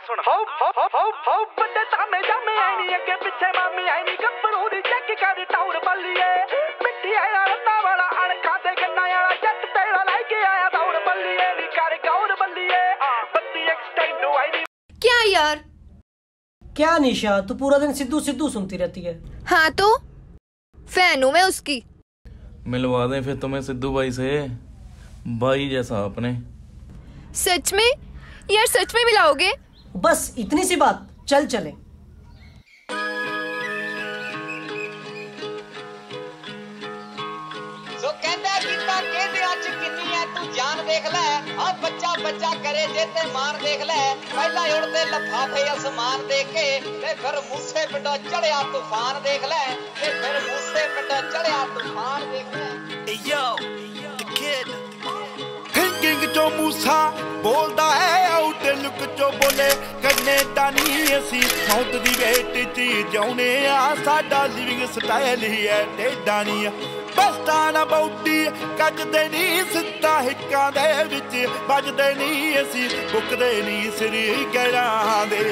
सुन हो बड़े तामे जामे आई नहीं अगे पीछे मामी आई नहीं गब्बरू दी चेक कर टाउर बल्लीए मिट्टी आया रत्ता वाला अणखा दे गन्ना वाला जट तेरा लाके आया दौड़ बल्लीए नी कर गौर बल्लीए बत्ती एक्सटेंड आई नहीं। क्या यार क्या निशा, तू पूरा दिन सिद्धू सिद्धू सुनती रहती है। हाँ तो फैन हूँ मैं उसकी। मिलवा दें फिर तुम्हें सिद्धू भाई से, भाई जैसा अपने। सच में यार, सच में मिलाओगे? बस इतनी सी बात, चल चले। देख ले और बच्चा बच्चा करे जेते मान देख ले पहला उड़ते लफाफे आसमान देखे ते फिर मूसे पिंडों चढ़िया तूफान देख ले ते फिर मूसे पिंडों चढ़िया तूफान देख ले। Yo, the kid. Thinking जो मूसा बोलदा है आउट लुक जो बोले कनेडा नहीं असी मौत दी वेट च जाउने आ साडा लिविंग स्टाइल ही है टेढ़ा नहीं बस्ताना बौटी कजदे नहीं सिद्धा हिक्कां दे विच बजदे नहीं असी बुकदे नहीं सिर गैरां दे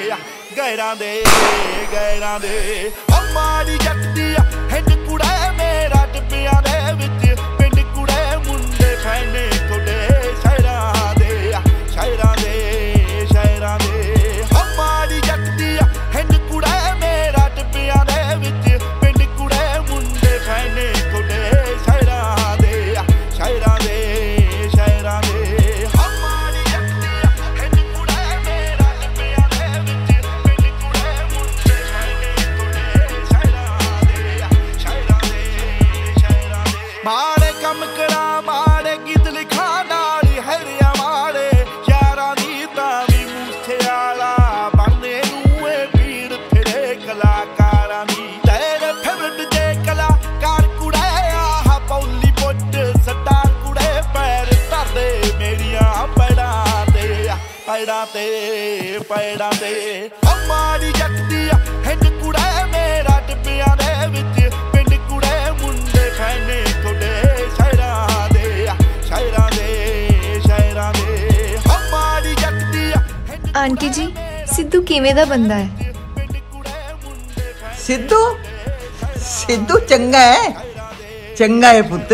ओ माड़ी जगदी हिंद कुड़े मेरा टिब्बियां दे विच पिंड कुड़े मुंडे फैने कुड़े शहरां दे ओ माड़ी जगदी हिंद कुड़े मेरा टिब्बियां दे विच पिंड कुड़े मुंडे फैने कुड़े माड़े कम करा माड़े गीत लिखा नाली हरिया माड़े यारा दी तावी मूसे आला बनने नूए पीड़ फिरे कलाकारां दी तेरे फेवरेट जे कलाकार कुड़े आह पौली पुट स्टार कुड़े पैर धरदे मेरियां पैड़ां ते ओ माड़ी जगदी हिंद कुड़े मेरा टिब्बियां दे विच पिंड कुड़े मुंडे फैने कुड़े शहरां दे ओ माड़ी जगदी। आंटी जी सिद्धू किवें दा बंदा है? सिद्धू चंगा है पुत्त।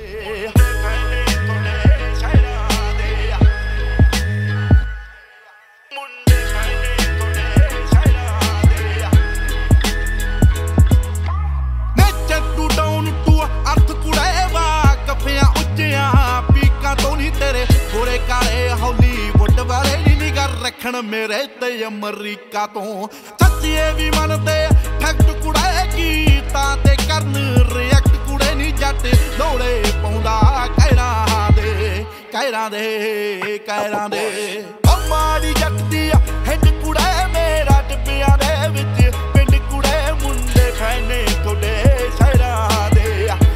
मेरे ते अमरीका तो सच्चिए भी मनते फैक्ट कुड़े कीता ते करन रिएक्ट कुड़े नी जट दौड़े पौंदा कैरां दे ओ माड़ी जगदी हिंद कुड़े मेरा टिब्बियां दे विच पिंड कुड़े मुंडे फैने कुड़े शहरां दे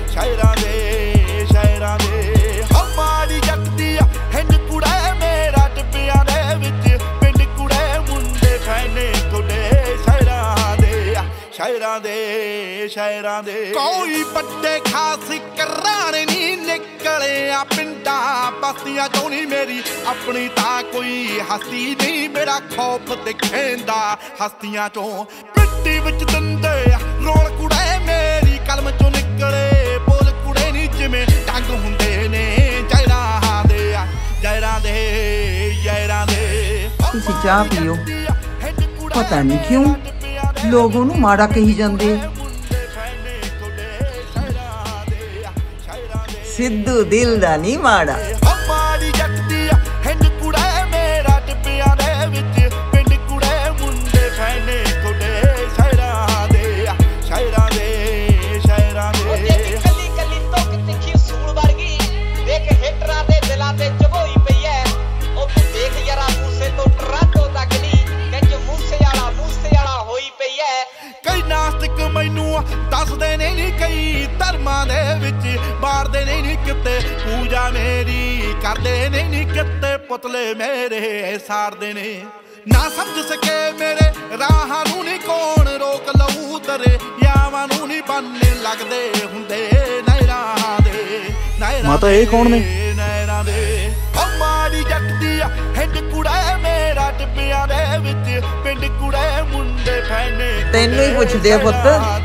ओ माड़ी जगदी हिंद कुड़े मेरा टिब्बियां दे विच शहरां दे कोई बड़े खास कराने नी निकले आ पिंडा बस्तियां चों नी मेरी अपनी तां कोई हस्ती नहीं मेरा खौफ दिखेंदा हस्तियां चों पिट्टी विच दंदे रोल कुड़े मेरी कलम चों निकले बोल कुड़े नी जिवें टंग हुंदे ने जयरां दे तुसीं चाह पियो। पता नहीं क्यों लोगों नू माड़ा कही जांदे। सिद्धू दिल दा नहीं माड़ा। दसदे नहीं कई धर्मां दे विच मारदे नहीं किते पूजा मेरी करदे नहीं किते पुतले मेरे सारदे ने ना समझ सके मेरे राहां नूं नहीं कौन रोक लऊ तरे यावां नूं नहीं बनने लगदे हुंदे नैरां दे माता ये कौन ने? नैरां दे ओ माड़ी जगदी हिंद कुड़े मेरा टिब्बियां दे ਵਿੱਚ ਪਿੰਡ ਕੁੜੇ ਮੁੰਡੇ ਫੈਨੇ ਤੈਨੂੰ ਹੀ ਪੁੱਛਦੇ ਆ ਪੁੱਤ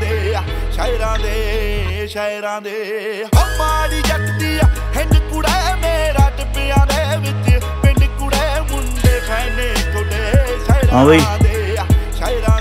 ਸ਼ਾਇਰਾਂ ਦੇ ਮਾੜੀ ਜੱਟ ਦੀ ਹਿੰਡ ਕੁੜੇ ਮੇਰਾ ਟਿੱਬਿਆਂ ਦੇ ਵਿੱਚ ਪਿੰਡ ਕੁੜੇ ਮੁੰਡੇ ਫੈਨੇ ਤੁਹਾਡੇ ਹਾਂ ਬਈ ਸ਼ਾਇਰਾਂ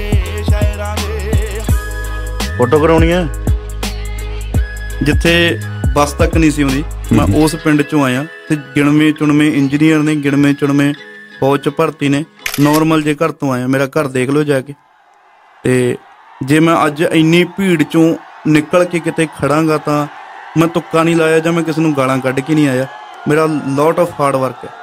ਦੇ ਫੋਟੋ ਕਰਾਉਣੀ ਆ ਜਿੱਥੇ ਬੱਸ ਤੱਕ ਨਹੀਂ ਸੀ ਆਉਂਦੀ ਮੈਂ ਉਸ ਪਿੰਡ ਚੋਂ ਆਇਆ ਤੇ ਗਿਣਵੇਂ ਚੁਣਵੇਂ ਇੰਜੀਨੀਅਰ ਨੇ ਗਿਣਵੇਂ ਚੁਣਵੇਂ ਫੌਜ 'ਚ ਭਰਤੀ ਨੇ ਨੋਰਮਲ ਜੇ ਘਰ ਤੋਂ ਆਇਆ ਮੇਰਾ ਘਰ ਦੇਖ ਲਓ ਜਾ ਕੇ ਤੇ ਜੇ ਮੈਂ ਅੱਜ ਇੰਨੀ ਭੀੜ ਚੋਂ ਨਿਕਲ ਕੇ ਕਿਤੇ ਖੜਾਂਗਾ ਤਾਂ ਮੈਂ ਤੁੱਕਾ ਨਹੀਂ ਲਾਇਆ ਜਾਂ ਮੈਂ ਕਿਸੇ ਨੂੰ ਗਾਲਾਂ ਕੱਢ ਕੇ ਨਹੀਂ ਆਇਆ ਮੇਰਾ ਲੋਟ ਆਫ ਹਾਰਡ ਵਰਕ ਹੈ